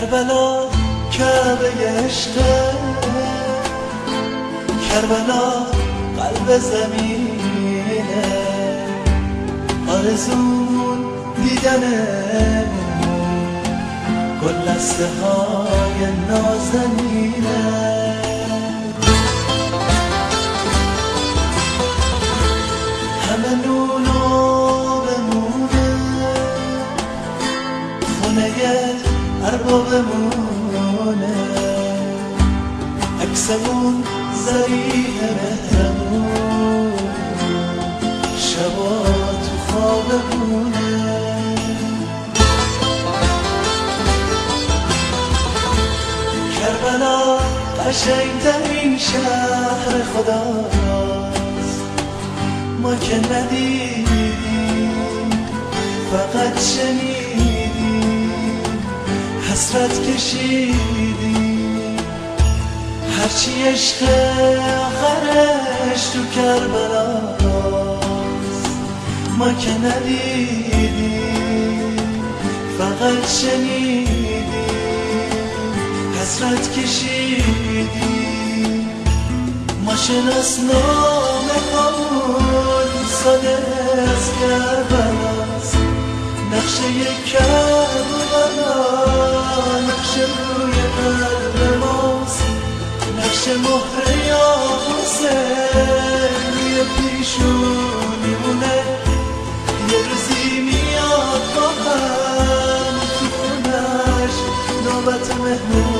کربلا کعبه عشقه، کربلا قلب زمینه، آرزون دیدنمون گلدسته های نازنینه. همه نونو بمونه خونه اربابمونه، عکسمون ضریح مهرمون شبا تو خوابمونه. کربلا قشنگترین شهر خداست، ما که ندیدیم فقط شنیدیم، حسرت کشیدیم، هرچی عشق آخرش تو کربلاست، ما که ندیدیم فقط شنیدیم، حسرت کشیدیم. ما شناسنامه همون ساده از کربلاست، نقشه کربلا نقشه روی قلب ماست، نقشه مهر یا حسین روی پیشونیمونه. یه روزی میاد با هم تو خونش نوبت مهمون